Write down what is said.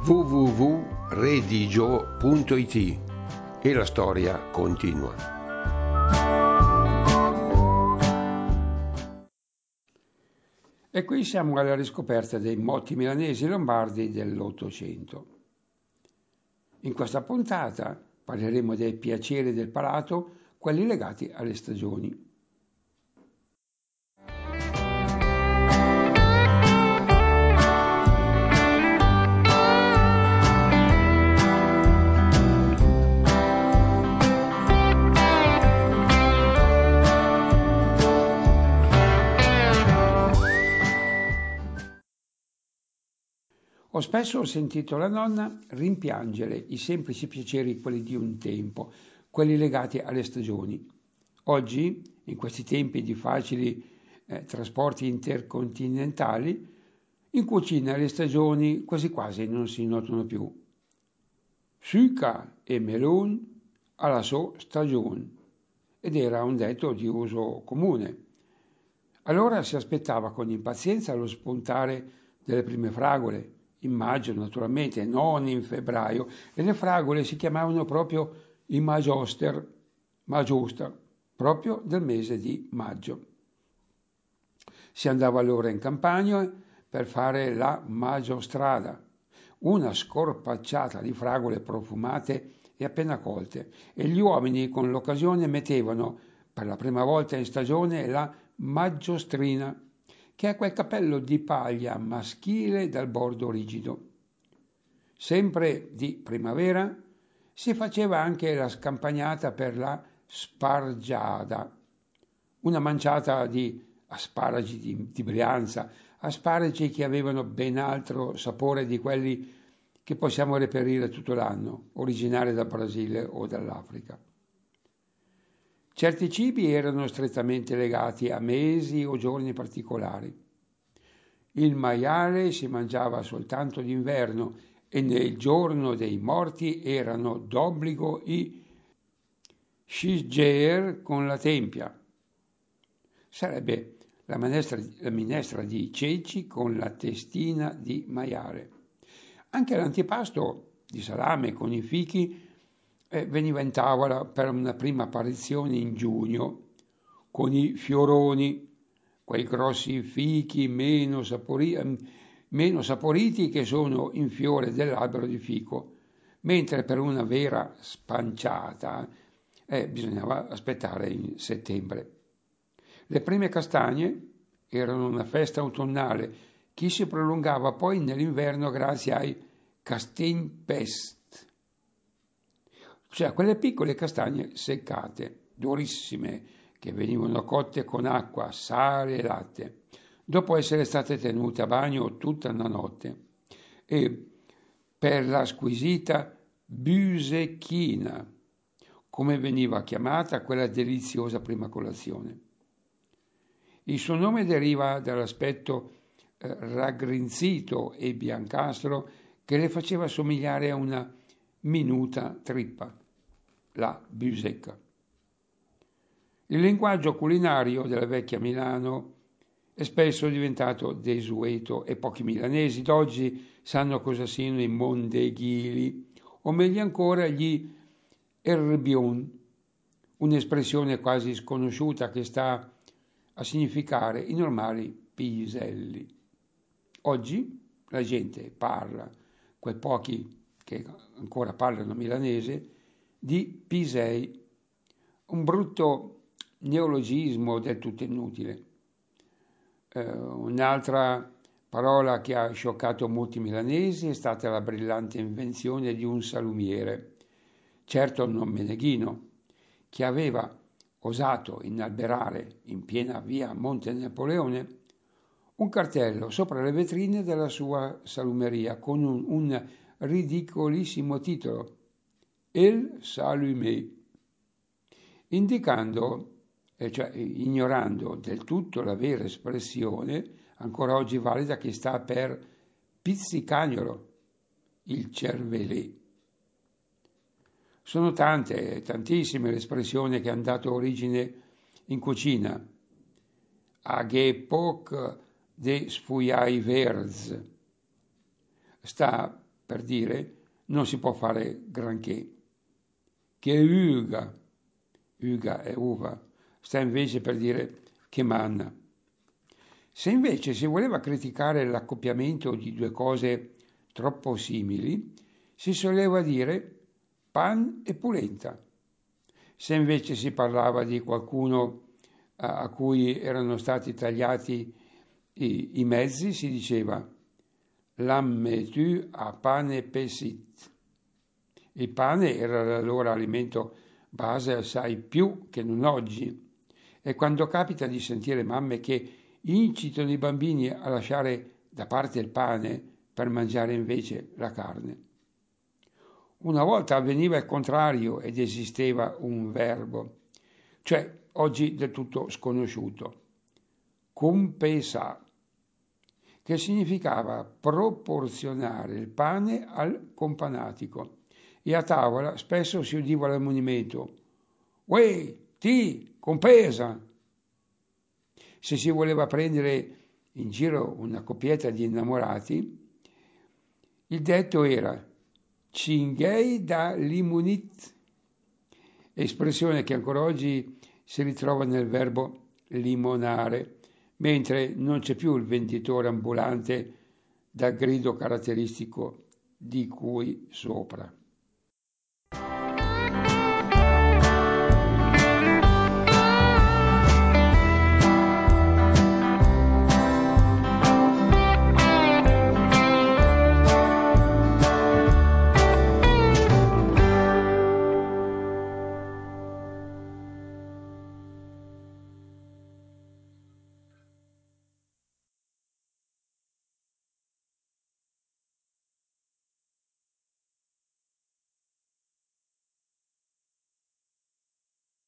www.redigio.it e la storia continua. E qui siamo alla riscoperta dei motti milanesi e lombardi dell'Ottocento. In questa puntata parleremo dei piaceri del palato, quelli legati alle stagioni. Ho spesso sentito la nonna rimpiangere i semplici piaceri, quelli di un tempo, quelli legati alle stagioni. Oggi, in questi tempi di facili trasporti intercontinentali, in cucina le stagioni quasi quasi non si notano più. Suca e melon alla sua stagione, ed era un detto di uso comune. Allora si aspettava con impazienza lo spuntare delle prime fragole, in maggio naturalmente, non in febbraio, e le fragole si chiamavano proprio i Magioster, proprio del mese di maggio. Si andava allora in campagna per fare la magiostrada, una scorpacciata di fragole profumate e appena colte, e gli uomini con l'occasione mettevano per la prima volta in stagione la maggiostrina, che è quel cappello di paglia maschile dal bordo rigido. Sempre di primavera si faceva anche la scampagnata per la spargiada, una manciata di asparagi di Brianza, asparagi che avevano ben altro sapore di quelli che possiamo reperire tutto l'anno, originari dal Brasile o dall'Africa. Certi cibi erano strettamente legati a mesi o giorni particolari. Il maiale si mangiava soltanto d'inverno e nel giorno dei morti erano d'obbligo i shisgeer con la tempia. Sarebbe la minestra di ceci con la testina di maiale. Anche l'antipasto di salame con i fichi veniva in tavola per una prima apparizione in giugno, con i fioroni, quei grossi fichi meno saporiti che sono in fiore dell'albero di fico, mentre per una vera spanciata bisognava aspettare in settembre. Le prime castagne erano una festa autunnale che si prolungava poi nell'inverno grazie ai Castagnpest, cioè quelle piccole castagne seccate, durissime, che venivano cotte con acqua, sale e latte, dopo essere state tenute a bagno tutta una notte, e per la squisita busecchina, come veniva chiamata quella deliziosa prima colazione. Il suo nome deriva dall'aspetto raggrinzito e biancastro che le faceva somigliare a una minuta trippa, la busecca. Il linguaggio culinario della vecchia Milano è spesso diventato desueto e pochi milanesi d'oggi sanno cosa siano i mondeghili, o meglio ancora gli erbion, un'espressione quasi sconosciuta che sta a significare i normali piselli. Oggi la gente parla, quei pochi che ancora parlano milanese, di pisei, un brutto neologismo del tutto inutile. Un'altra parola che ha scioccato molti milanesi è stata la brillante invenzione di un salumiere, certo non meneghino, che aveva osato inalberare in piena via Monte Napoleone un cartello sopra le vetrine della sua salumeria con un ridicolissimo titolo, Il Salumé, indicando, cioè ignorando del tutto la vera espressione, ancora oggi valida, che sta per pizzicagnolo, il cervelé. Sono tantissime le espressioni che hanno dato origine in cucina. A l'époque des fouillailles verts. Sta per dire non si può fare granché. Che uga, uga è uva, sta invece per dire che manna. Se invece si voleva criticare l'accoppiamento di due cose troppo simili, si soleva dire pan e polenta. Se invece si parlava di qualcuno a cui erano stati tagliati i mezzi, si diceva l'ammetu a pane pesit. Il pane era l'allora alimento base assai più che non oggi. E quando capita di sentire mamme che incitano i bambini a lasciare da parte il pane per mangiare invece la carne. Una volta avveniva il contrario ed esisteva un verbo, cioè oggi del tutto sconosciuto, compensare, che significava proporzionare il pane al companatico. E a tavola spesso si udiva l'ammonimento «Uè, ti, compesa!». Se si voleva prendere in giro una coppietta di innamorati, il detto era «Cinghei da limunit», espressione che ancora oggi si ritrova nel verbo limonare, mentre non c'è più il venditore ambulante dal grido caratteristico di cui sopra.